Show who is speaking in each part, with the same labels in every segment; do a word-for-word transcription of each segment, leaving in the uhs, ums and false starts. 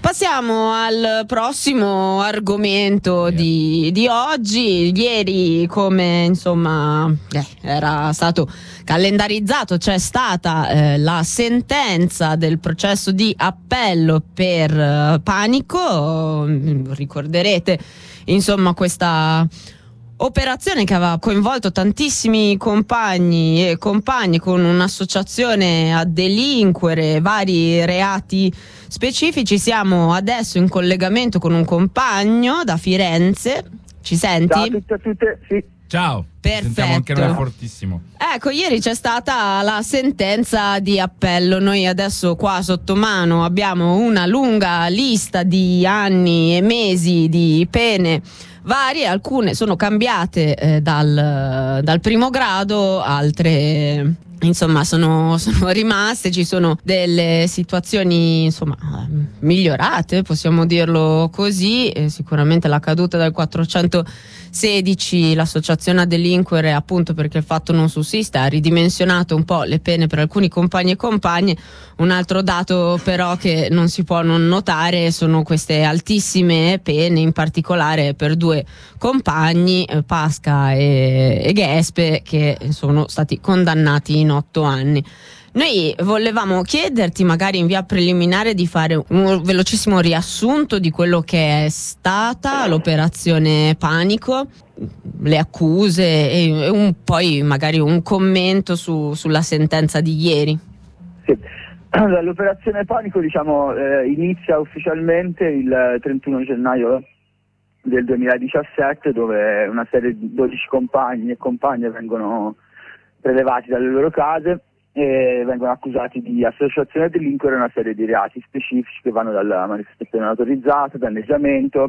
Speaker 1: Passiamo al prossimo argomento yeah. di, di oggi. Ieri, come insomma eh, era stato calendarizzato, c'è stata eh, la sentenza del processo di appello per eh, Panico. Ricorderete insomma questa operazione che aveva coinvolto tantissimi compagni e compagne con un'associazione a delinquere vari reati specifici. Siamo adesso in collegamento con un compagno da Firenze. Ci senti?
Speaker 2: Ciao a tutte e a tutte, sì.
Speaker 3: Ciao.
Speaker 1: Perfetto.
Speaker 3: Sentiamo anche noi fortissimo.
Speaker 1: Ecco, ieri c'è stata la sentenza di appello. Noi adesso qua sotto mano abbiamo una lunga lista di anni e mesi di pene varie, alcune sono cambiate eh, dal, dal primo grado, altre insomma sono, sono rimaste, ci sono delle situazioni insomma migliorate, possiamo dirlo così. E sicuramente la caduta del quattrocentosedici, l'associazione a delinquere, appunto perché il fatto non sussiste, ha ridimensionato un po' le pene per alcuni compagni e compagne. Un altro dato però che non si può non notare sono queste altissime pene, in particolare per due compagni, eh, Pasca e, e Gespe, che sono stati condannati in otto anni. Noi volevamo chiederti, magari in via preliminare, di fare un velocissimo riassunto di quello che è stata l'operazione Panico, le accuse e un, poi magari un commento su, sulla sentenza di ieri.
Speaker 2: Sì. Allora, l'operazione Panico diciamo eh, inizia ufficialmente il trentuno gennaio del duemiladiciassette, dove una serie di dodici compagni e compagne vengono prelevati dalle loro case e vengono accusati di associazione a delinquere e una serie di reati specifici che vanno dalla manifestazione non autorizzata, danneggiamento,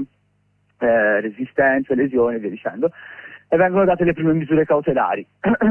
Speaker 2: eh, resistenza, lesioni e via dicendo, e vengono date le prime misure cautelari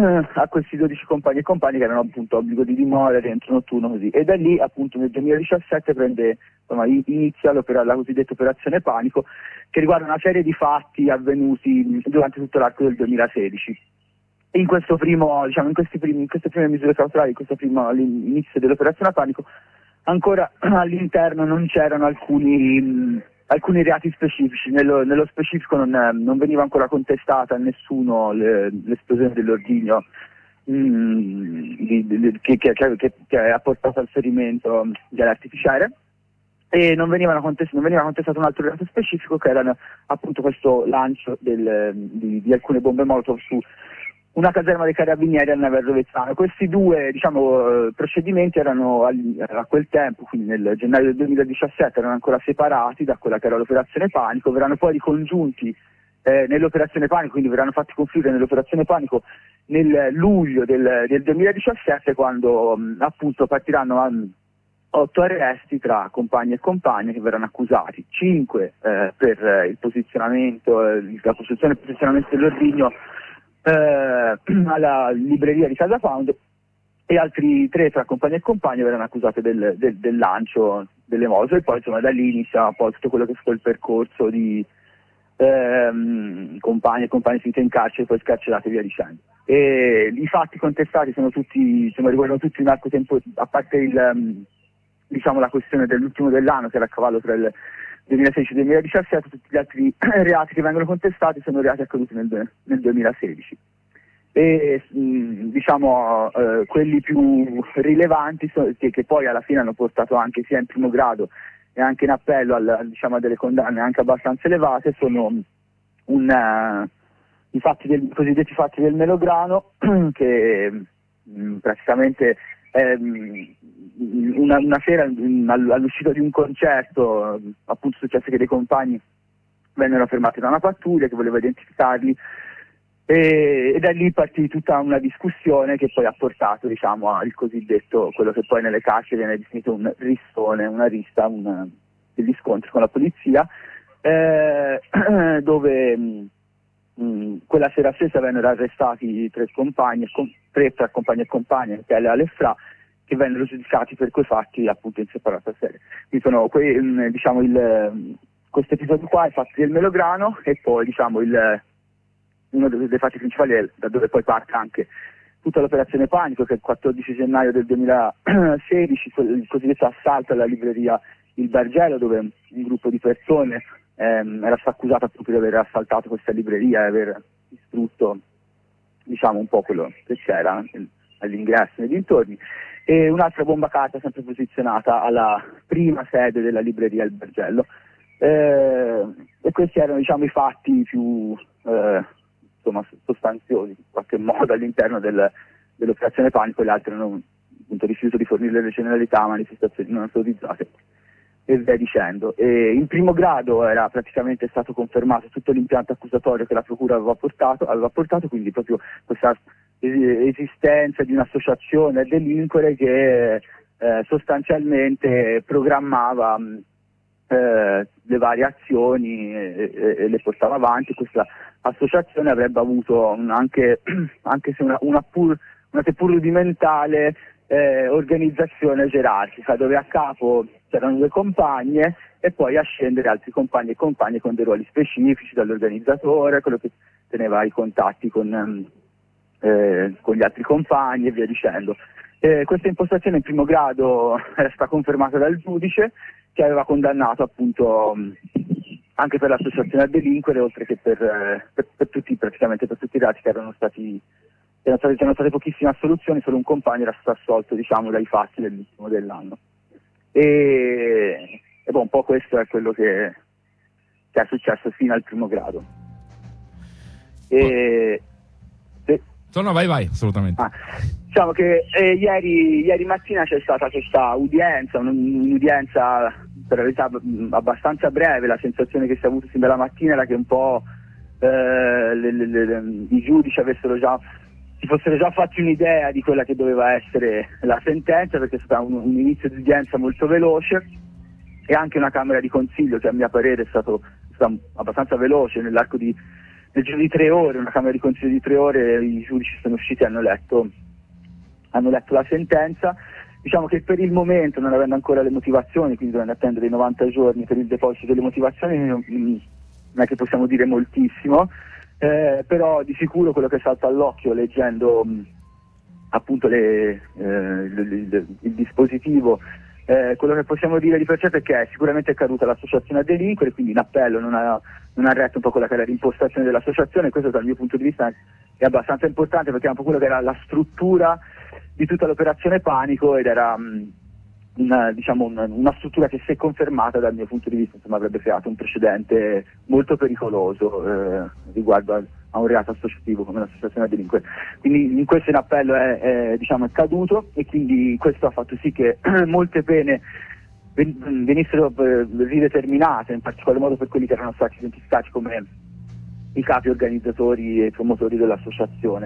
Speaker 2: a questi dodici compagni e compagni che avevano appunto obbligo di dimora, rientro notturno, così, e da lì appunto nel duemiladiciassette prende, insomma, inizia la cosiddetta operazione Panico, che riguarda una serie di fatti avvenuti durante tutto l'arco del duemilasedici. In questo primo, diciamo, in, questi primi, in queste prime misure cautelari, in questo primo inizio dell'operazione Panico, ancora all'interno non c'erano alcuni mh, alcuni reati specifici. Nello, nello specifico non, non veniva ancora contestata a nessuno le, l'esplosione dell'ordigno mh, di, di, che, che, che, che ha portato al ferimento dell'artificiere, e non, venivano contest- non veniva contestato un altro reato specifico, che era appunto questo lancio del, di, di alcune bombe Molotov su una caserma dei carabinieri a Nave Rovezzano. Questi due diciamo, eh, procedimenti erano a, a quel tempo, quindi nel gennaio del duemiladiciassette, erano ancora separati da quella che era l'operazione Panico, verranno poi ricongiunti eh, nell'operazione Panico, quindi verranno fatti confluire nell'operazione Panico nel luglio del, del duemiladiciassette, quando mh, appunto partiranno a, otto arresti tra compagni e compagne che verranno accusati, cinque eh, per eh, il posizionamento, eh, la costruzione e il posizionamento dell'ordigno Eh, alla libreria di Casa Found, e altri tre tra compagni e compagne verranno accusati del, del, del lancio delle moto, e poi insomma da lì inizia poi tutto quello che è stato il percorso di ehm, compagni e compagni finiti in carcere, poi scarcerati e via dicendo. E i fatti contestati sono tutti, insomma, riguardano tutti un arco tempo, a parte il, diciamo, la questione dell'ultimo dell'anno, che era a cavallo tra il duemilasedici duemiladiciassette, tutti gli altri reati che vengono contestati sono reati accaduti nel, nel duemilasedici. E mh, diciamo eh, quelli più rilevanti sono, che, che poi alla fine hanno portato anche sia in primo grado e anche in appello al, diciamo, a delle condanne anche abbastanza elevate, sono un, uh, i fatti del, i cosiddetti fatti del Melograno, che mh, praticamente ehm, Una, una sera all'uscita di un concerto appunto successe che dei compagni vennero fermati da una pattuglia che voleva identificarli, e, e da lì partì tutta una discussione che poi ha portato, diciamo, al cosiddetto, quello che poi nelle carceri viene definito un rissone, una rissa, una, degli scontri con la polizia, eh, dove mh, quella sera stessa vennero arrestati tre compagni, tre tra compagni e compagne, che alle Fra, che vennero giudicati per quei fatti appunto in separata serie. Quindi sono que- diciamo il questo episodio qua, i fatti del Melograno, e poi diciamo il uno dei, dei fatti principali è da dove poi parte anche tutta l'operazione Panico, che è il quattordici gennaio del duemilasedici, il cosiddetto assalto alla libreria il Bargello, dove un gruppo di persone ehm, era stato accusato appunto di aver assaltato questa libreria e aver distrutto, diciamo, un po' quello che c'era all'ingresso nei dintorni, e un'altra bomba carta sempre posizionata alla prima sede della libreria Il Bargello. Eh, e questi erano, diciamo, i fatti più eh, insomma, sostanziosi in qualche modo all'interno del, dell'operazione Panico. Le altre hanno appunto rifiuto di fornire le generalità, manifestazioni non autorizzate e via dicendo. E in primo grado era praticamente stato confermato tutto l'impianto accusatorio che la procura aveva portato, aveva portato quindi proprio questa esistenza di un'associazione a delinquere che eh, sostanzialmente programmava eh, le varie azioni e, e, e le portava avanti. Questa associazione avrebbe avuto un, anche, anche se una, una, pur, una seppur rudimentale eh, organizzazione gerarchica, dove a capo c'erano due compagne e poi a scendere altri compagni e compagne con dei ruoli specifici, dall'organizzatore, quello che teneva i contatti con, eh, con gli altri compagni e via dicendo. Eh, questa impostazione in primo grado era stata confermata dal giudice, che aveva condannato appunto anche per l'associazione a delinquere, oltre che per, eh, per, per tutti, praticamente per tutti i reati che erano stati, erano state, erano state pochissime assoluzioni. Solo un compagno era stato assolto, diciamo, dai fatti dell'ultimo dell'anno. E, e boh, un po' questo è quello che, che è successo fino al primo grado. E, e,
Speaker 3: no, no, vai, vai, assolutamente.
Speaker 2: Ah, diciamo che eh, ieri, ieri mattina c'è stata questa udienza, un'udienza per la verità abbastanza breve. La sensazione che si è avuta sin dalla mattina era che un po' eh, le, le, le, i giudici avessero già si fossero già fatti un'idea di quella che doveva essere la sentenza, perché è stato un, un inizio di udienza molto veloce, e anche una Camera di Consiglio che a mio parere è stato, è stato abbastanza veloce. Nell'arco di nel giro di tre ore, una Camera di Consiglio di tre ore, i giudici sono usciti e hanno letto hanno letto la sentenza. Diciamo che per il momento, non avendo ancora le motivazioni, quindi dovendo attendere i novanta giorni per il deposito delle motivazioni, non, non è che possiamo dire moltissimo, eh, però di sicuro quello che salta all'occhio leggendo mh, appunto le, eh, le, le, il dispositivo, eh, quello che possiamo dire di per certo è che è sicuramente caduta l'associazione a delinquere, quindi in appello non ha, non ha retto un po' quella che era l'impostazione dell'associazione. Questo dal mio punto di vista è abbastanza importante, perché è un po' quello che era la struttura di tutta l'operazione Panico, ed era mh, una, diciamo una, una struttura che, se confermata dal mio punto di vista, insomma, avrebbe creato un precedente molto pericoloso eh, riguardo a, a un reato associativo come l'associazione a delinquere. Quindi in questo in appello è, è, diciamo, è caduto, e quindi questo ha fatto sì che molte pene ven- venissero eh, rideterminate, in particolar modo per quelli che erano stati identificati come i capi organizzatori e promotori dell'associazione.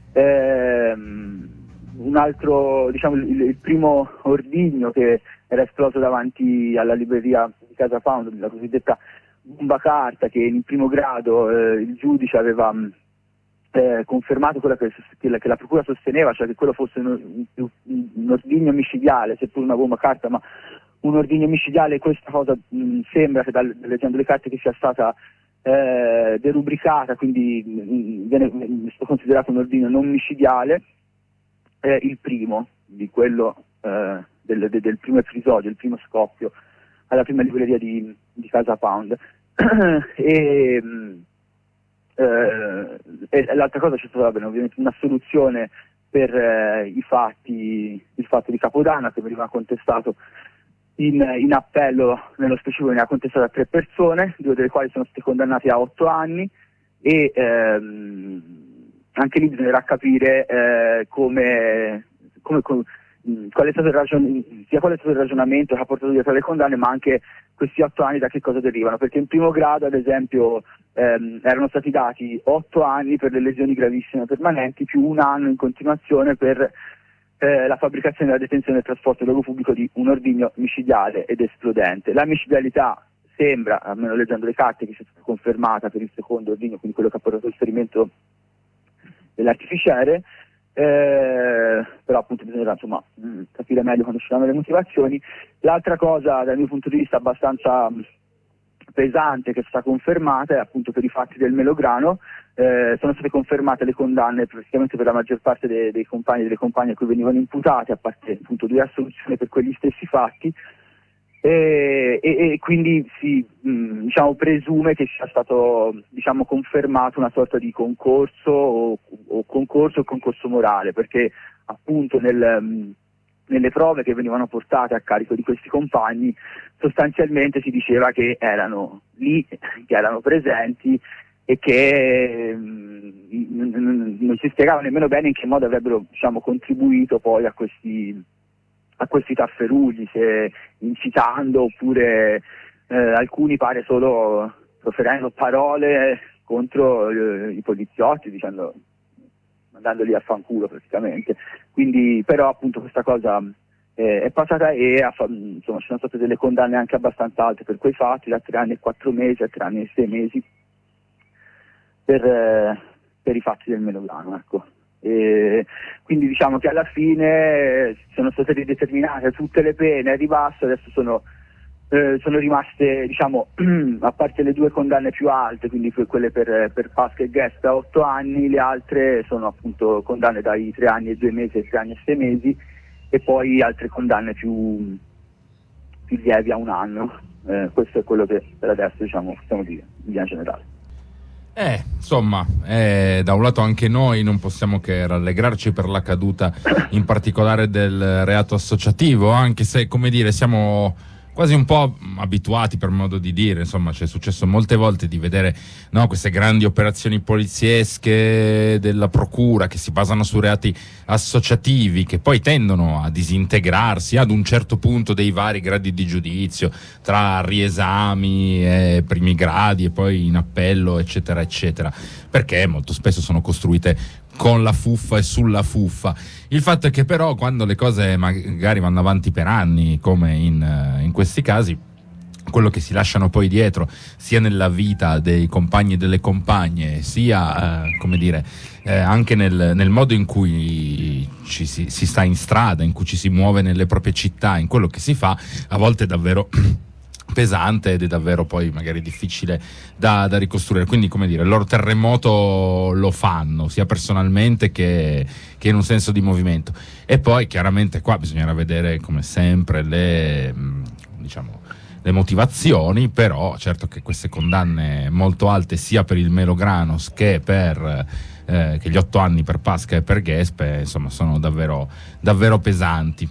Speaker 2: Ehm, un altro, diciamo, il, il primo ordigno che era esploso davanti alla libreria di Casa Pound, la cosiddetta bomba carta, che in primo grado eh, il giudice aveva eh, confermato quella che, che, che la procura sosteneva, cioè che quello fosse un, un, un ordigno micidiale, seppur una bomba carta, ma un ordigno micidiale. Questa cosa mh, sembra che, dal, leggendo le carte, che sia stata eh, derubricata, quindi mh, viene mh, considerato un ordigno non micidiale. Eh, il primo di quello eh, del, de, del primo episodio, il primo scoppio alla prima libreria di, di Casa Pound. e, eh, e l'altra cosa, c'è stata bene, ovviamente una soluzione per eh, i fatti, il fatto di Capodanno, che veniva contestato in, in appello. Nello specifico veniva contestato a tre persone, due delle quali sono state condannate a otto anni, e ehm, anche lì bisognerà capire eh, come, come, come qual è stato il ragion- sia qual è stato il ragionamento che ha portato dietro le condanne, ma anche questi otto anni da che cosa derivano, perché in primo grado, ad esempio, ehm, erano stati dati otto anni per le lesioni gravissime permanenti, più un anno in continuazione per eh, la fabbricazione, la detenzione e il trasporto in luogo pubblico di un ordigno micidiale ed esplodente. La micidialità sembra, almeno leggendo le carte, che sia stata confermata per il secondo ordigno, quindi quello che ha portato il ferimento dell'artificiere, eh, però appunto bisognerà, insomma, mh, capire meglio quando usciranno le motivazioni. L'altra cosa, dal mio punto di vista abbastanza mh, pesante, che è stata confermata, è appunto per i fatti del Melograno. Eh, sono state confermate le condanne praticamente per la maggior parte dei, dei compagni e delle compagne a cui venivano imputati, a parte appunto due assoluzioni per quegli stessi fatti. E, e, e quindi si mh, diciamo, presume che sia stato diciamo, confermato una sorta di concorso o, o concorso o concorso morale, perché appunto nel, mh, nelle prove che venivano portate a carico di questi compagni sostanzialmente si diceva che erano lì, che erano presenti e che mh, non si spiegava nemmeno bene in che modo avrebbero diciamo, contribuito poi a questi a questi tafferugli, se incitando oppure eh, alcuni pare solo proferendo parole contro eh, i poliziotti, dicendo, mandandoli a fanculo praticamente. Quindi però appunto questa cosa eh, è passata e ha, insomma ci sono state delle condanne anche abbastanza alte per quei fatti, da tre anni e quattro mesi a tre anni e sei mesi per, eh, per i fatti del melograno, ecco. E quindi diciamo che alla fine sono state rideterminate tutte le pene a ribasso, adesso sono, eh, sono rimaste diciamo a parte le due condanne più alte, quindi quelle per, per Pasca e Guest a otto anni, le altre sono appunto condanne dai tre anni e due mesi ai tre anni e sei mesi e poi altre condanne più, più lievi a un anno. Eh, questo è quello che per adesso diciamo possiamo dire in via generale.
Speaker 3: Eh, insomma, eh, da un lato anche noi non possiamo che rallegrarci per la caduta in particolare del reato associativo, anche se, come dire, siamo quasi un po' abituati, per modo di dire, insomma, ci è successo molte volte di vedere, no, queste grandi operazioni poliziesche della procura che si basano su reati associativi, che poi tendono a disintegrarsi ad un certo punto dei vari gradi di giudizio, tra riesami e primi gradi e poi in appello, eccetera, eccetera, perché molto spesso sono costruite con la fuffa e sulla fuffa. Il fatto è che però quando le cose magari vanno avanti per anni, come in, in questi casi, quello che si lasciano poi dietro, sia nella vita dei compagni e delle compagne, sia eh, come dire eh, anche nel, nel modo in cui ci si, si sta in strada, in cui ci si muove nelle proprie città, in quello che si fa, a volte è davvero pesante ed è davvero poi magari difficile da, da ricostruire. Quindi, come dire, il loro terremoto lo fanno sia personalmente che, che in un senso di movimento. E poi chiaramente qua bisognerà vedere come sempre le diciamo le motivazioni, però certo che queste condanne molto alte sia per il Melogranos che per eh, che gli otto anni per Pasca e per Gespe, insomma, sono davvero davvero pesanti.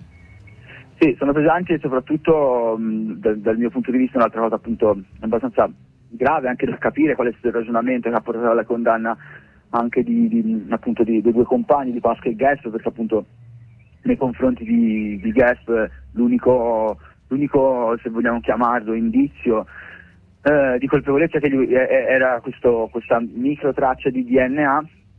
Speaker 2: Sì, sono pesanti e soprattutto mh, dal, dal mio punto di vista un'altra cosa appunto abbastanza grave anche da capire qual è stato il ragionamento che ha portato alla condanna anche di, di, appunto di, dei due compagni di Pasca e Gesp, perché appunto nei confronti di, di Gesp l'unico, l'unico, se vogliamo chiamarlo, indizio eh, di colpevolezza che gli, eh, era questo, questa micro traccia di D N A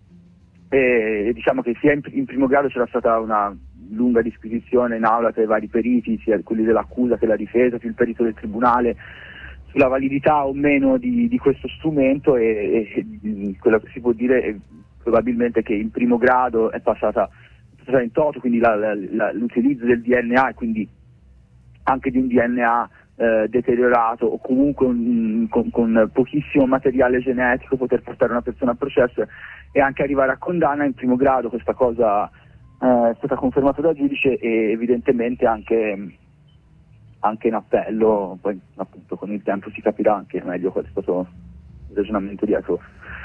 Speaker 2: e, e diciamo che sia in, in primo grado c'era stata una lunga disquisizione in aula tra i vari periti, sia quelli dell'accusa che della difesa, più il perito del tribunale, sulla validità o meno di, di questo strumento e, e quello che si può dire è probabilmente che in primo grado è passata, è passata in toto, quindi la, la, la, l'utilizzo del D N A e quindi anche di un D N A eh, deteriorato o comunque un, con, con pochissimo materiale genetico poter portare una persona a processo e anche arrivare a condanna in primo grado. Questa cosa è stata confermata dal giudice e evidentemente anche, anche in appello, poi appunto con il tempo si capirà anche meglio qual è stato il ragionamento dietro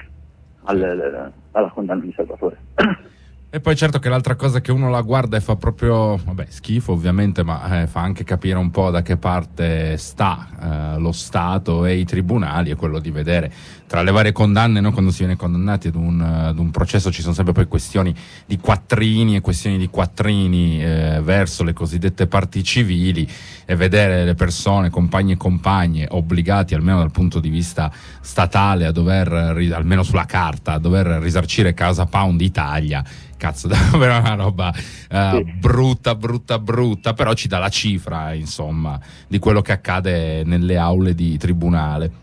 Speaker 2: al, alla condanna di Salvatore.
Speaker 3: E poi certo che l'altra cosa che uno la guarda e fa proprio, vabbè, schifo ovviamente, ma eh, fa anche capire un po' da che parte sta eh, lo Stato e i tribunali, è quello di vedere tra le varie condanne, no? Quando si viene condannati ad un, ad un processo ci sono sempre poi questioni di quattrini e questioni di quattrini eh, verso le cosiddette parti civili, e vedere le persone, compagni e compagne, obbligati almeno dal punto di vista statale a dover, almeno sulla carta, a dover risarcire Casa Pound Italia. Cazzo, davvero una roba uh, sì. brutta, brutta, brutta, però ci dà la cifra, insomma, di quello che accade nelle aule di tribunale.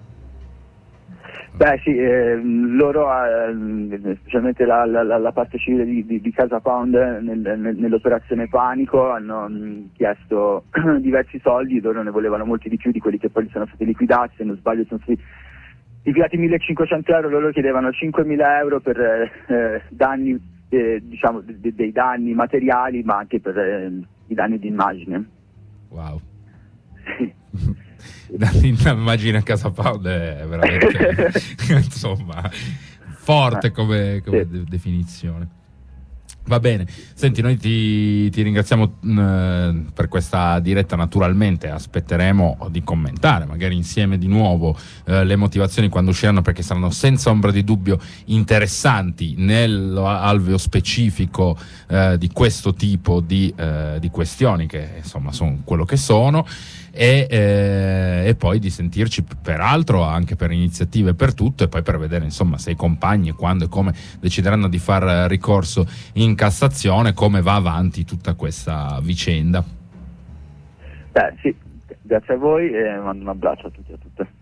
Speaker 2: Beh sì, eh, loro, eh, specialmente la, la, la parte civile di, di, di Casa Pound nel, nel, nell'operazione Panico, hanno mh, chiesto diversi soldi, loro ne volevano molti di più di quelli che poi sono stati liquidati, se non sbaglio sono stati liquidati millecinquecento euro, loro chiedevano cinquemila euro per eh, danni, eh, diciamo de, dei danni materiali, ma anche per eh, i danni di immagine.
Speaker 3: Wow. Immagina Casa Pound è veramente insomma forte come, come de- definizione. Va bene, senti, noi ti, ti ringraziamo mh, per questa diretta. Naturalmente aspetteremo di commentare magari insieme di nuovo eh, le motivazioni quando usciranno, perché saranno senza ombra di dubbio interessanti nell'alveo specifico eh, di questo tipo di, eh, di questioni che insomma sono quello che sono. E, eh, e poi di sentirci peraltro anche per iniziative, per tutto, e poi per vedere insomma se i compagni quando e come decideranno di far ricorso in Cassazione, come va avanti tutta questa vicenda.
Speaker 2: Beh sì, grazie a voi e mando un abbraccio a tutti e a tutte.